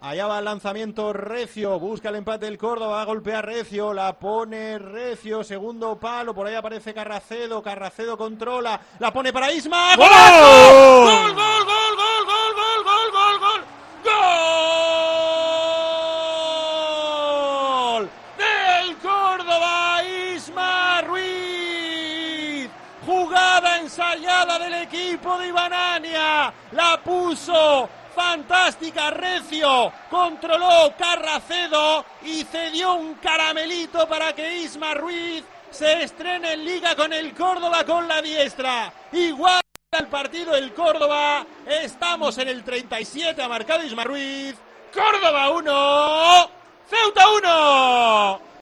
Allá va el lanzamiento recio, busca el empate del Córdoba, va a golpear recio, la pone recio, segundo palo, por ahí aparece Carracedo, Carracedo controla, la pone para Isma. ¡Gol! ¡Gol, gol, gol, gol, gol, gol, gol, gol, gol! ¡Gol! ¡Del Córdoba, Isma Ruiz! Jugada ensayada del equipo de Ibanania, la puso fantástica, recio, controló Carracedo y cedió un caramelito para que Isma Ruiz se estrene en Liga con el Córdoba con la diestra. Igual al partido el Córdoba, estamos en el 37, ha marcado Isma Ruiz. Córdoba 1, Ceuta 1.